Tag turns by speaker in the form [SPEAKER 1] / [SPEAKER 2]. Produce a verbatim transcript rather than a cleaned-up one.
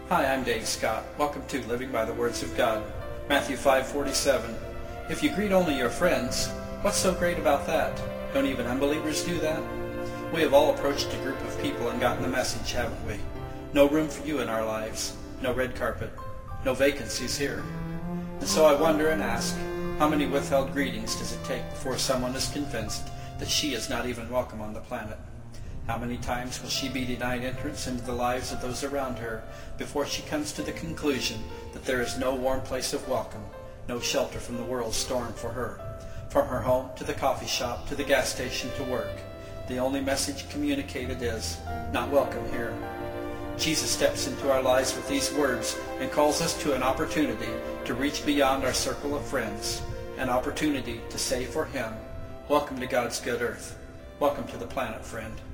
[SPEAKER 1] Hi, I'm Dave Scott. Welcome to Living by the Words of God. Matthew five forty-seven. If you greet only your friends, what's so great about that? Don't even unbelievers do that? We have all approached a group of people and gotten the message, haven't we? No room for you in our lives. No red carpet. No vacancies here. And so I wonder and ask, how many withheld greetings does it take before someone is convinced that she is not even welcome on the planet? How many times will she be denied entrance into the lives of those around her before she comes to the conclusion that there is no warm place of welcome, no shelter from the world's storm for her? From her home to the coffee shop to the gas station to work, the only message communicated is, not welcome here. Jesus steps into our lives with these words and calls us to an opportunity to reach beyond our circle of friends, an opportunity to say for him, welcome to God's good earth. Welcome to the planet, friend.